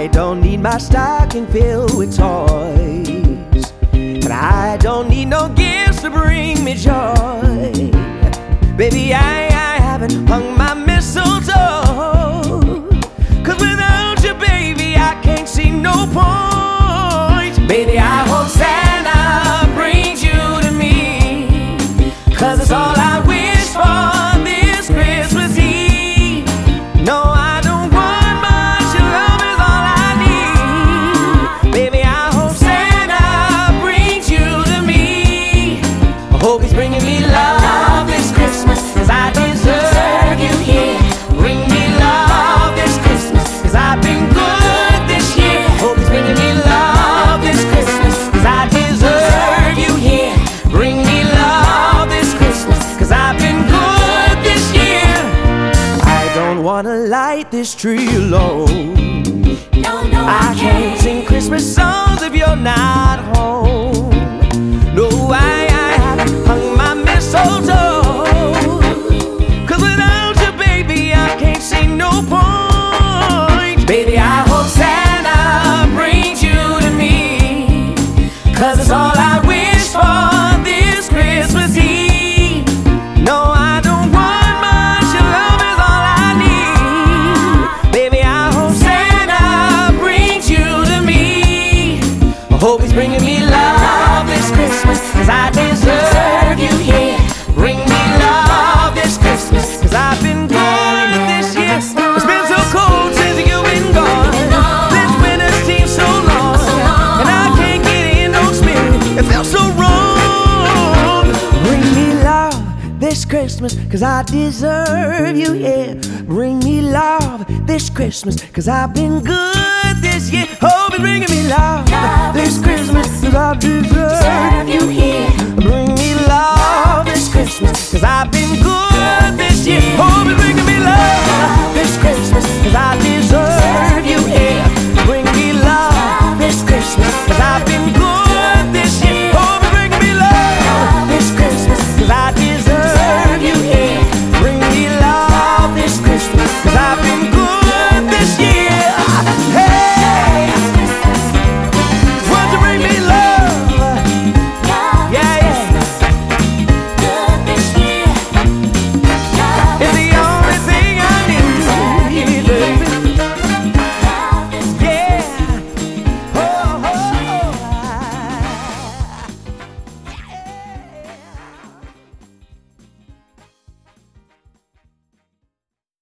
I don't need my stocking filled with toys, and I don't need no gifts to bring me joy. Baby, I haven't hung my mistletoe, 'cause without you, baby, I can't see no point. Baby, I hope Santa brings you to me, 'cause it's all I wish for this Christmas Eve. No, I don't want much, your love is all I need. Baby, I hope Santa brings you to me. I hope he's bringing me love this Christmas, 'cause I deserve you here. Bring me love this Christmas, 'cause I've been good this year. Hope he's bringing me love this Christmas, 'cause I deserve you here. Bring me love this Christmas, 'cause I've been good this year. I don't wanna light this tree alone. No, I can't sing Christmas songs if you're not home. No, I haven't hung my mistletoe, 'cause without you, baby, I can't see no point. Baby, I hope Santa brings you to me, 'cause it's all I wish for this Christmas Eve. No, I don't want much, your love is all I need. Baby, I hope Santa brings you to me. I hope he's bringing me love this Christmas, 'cause I deserve you here. Bring me love this Christmas, 'cause I've been good this year. It's been so cold since you've been gone. This winter seems so long, and I can't get in no spirit. It feels so wrong. Bring me love this Christmas, 'cause I deserve you here. Bring me love this Christmas, 'cause I've been good this year. Hope it's bringing me love this Christmas, 'cause I deserve you here. Bring me love this Christmas, 'cause I've been good this year. Hope it's bringing me love this Christmas, 'cause I deserve